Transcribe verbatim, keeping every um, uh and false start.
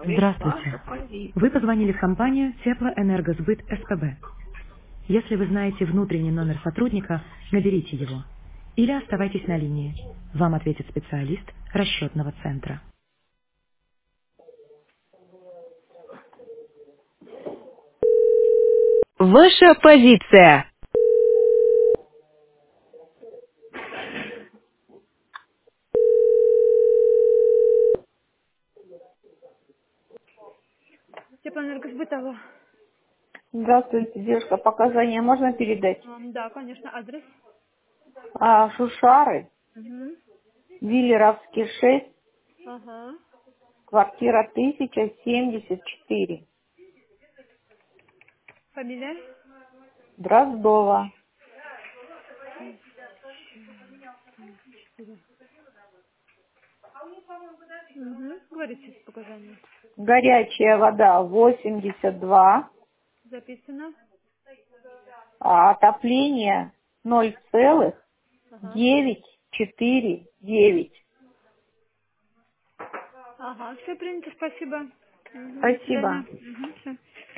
Здравствуйте. Вы позвонили в компанию Теплоэнергосбыт СПБ. Если вы знаете внутренний номер сотрудника, наберите его. Или оставайтесь на линии. Вам ответит специалист расчетного центра. Ваша позиция. Теплоэнергосбыт, алло. Здравствуйте, девушка. Показания можно передать? Ам, Да, конечно, адрес. А, Шушары, Угу. Виллеровский шесть, Ага. квартира тысяча семьдесят четыре. Фамилия? Дроздова. Угу. Говорите показания. Горячая вода восемьдесят два, Записано. а отопление ноль целых Ага. девять четыре девять. Ага, все принято, спасибо. Угу. До свидания. Спасибо. Угу. Все.